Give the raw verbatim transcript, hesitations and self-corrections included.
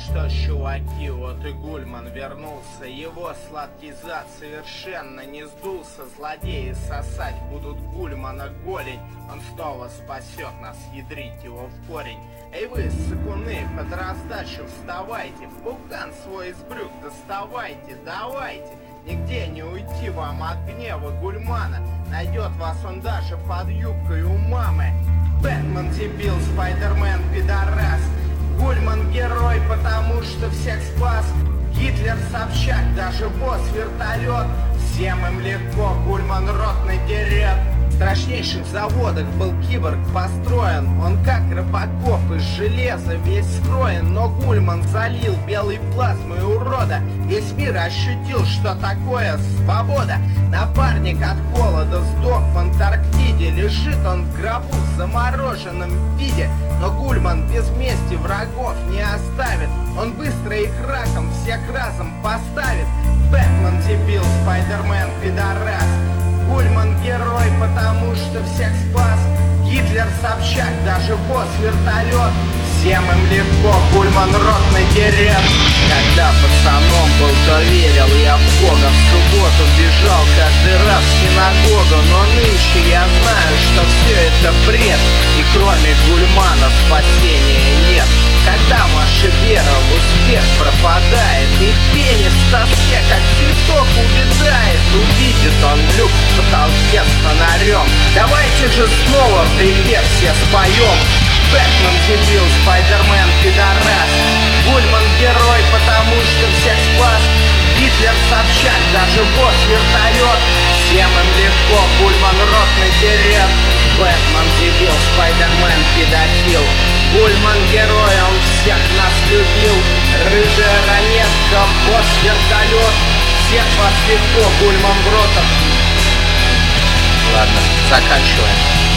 что ж, чуваки, вот и Гульман вернулся. Его сладкий зад совершенно не сдулся. Злодеи сосать будут Гульмана голень. Он снова спасет нас, ядрить его в корень. Эй вы, сыкуны, под раздачу вставайте, пукан свой из брюк доставайте, давайте. Нигде не уйти вам от гнева Гульмана. Найдет вас он даже под юбкой у мамы. Бэтмен дебил, Спайдермен пидорас. Гульман герой, потому что всех спас. Гитлер Собчак, даже босс вертолет. Всем им легко, Гульман рот надерет. В страшнейших заводах был киборг построен. Он как Робокоп из железа весь скроен. Но Гульман залил белой плазмой урода. Весь мир ощутил, что такое свобода. Напарник от холода сдох в Антарктиде. Лежит он в гробу в замороженном виде. Но Гульман без мести врагов не оставит. Он быстро их раком всех разом поставит. Бэтмен дебил, Спайдермен пидорас. Гульман герой, потому что всех спас. Гитлер Собчак, даже босс вертолет. Всем им легко, Гульман рот надерет. Когда пацаном был, то верил я в Бога. В субботу бежал каждый раз в синагогу. Но нынче я знаю, что все это бред. И кроме Гульмана спасения нет. Когда ваша вера в успех пропадает, и пенис в тоске, как цветок, увядает, увидит он люк в потолке с фонарем. Давайте же снова привет все споем. Бэтмен дебил, Спайдермен пидорас. Гульман герой, потому что всех спас. Гитлер Собчак, даже босс вертолет. Всем им легко, Гульман рот надерет. Бэтмен дебил, Спайдермен педофил. Гульман герой, он всех нас любил. Рыжая ранетка, босс вертолет. Всех вас легко, Гульман в ротах. Ладно, заканчиваем.